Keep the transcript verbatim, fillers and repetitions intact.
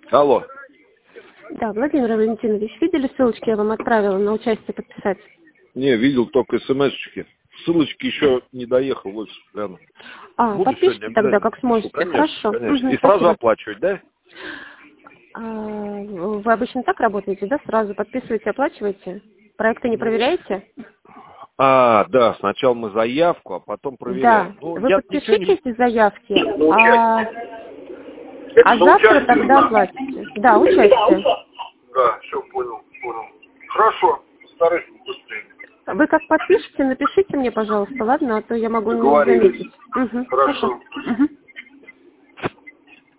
Алло. Да, Владимир Валентинович, видели ссылочки, я вам отправила на участие подписать? Не, видел только смс-чики. Ссылочки еще не доехал, вот гляну. А, Буду подпишите тогда, как сможете. Конечно, Хорошо. конечно. Угу, И сразу спасибо. оплачивать, да? А, вы обычно так работаете, да? Сразу подписываете, оплачиваете? Проекты не Ну, проверяете? а, да, сначала мы заявку, а потом проверяем. Да. Ну, Вы я ничего не... подпишите эти заявки, На а, участие. Это а на завтра участие, тогда да? оплатите. Да, участие. Да, все, понял, понял. Хорошо, постараюсь быстрее. Вы как подпишете, напишите мне, пожалуйста, ладно? А то я могу не Договорились. заметить. Угу, Хорошо.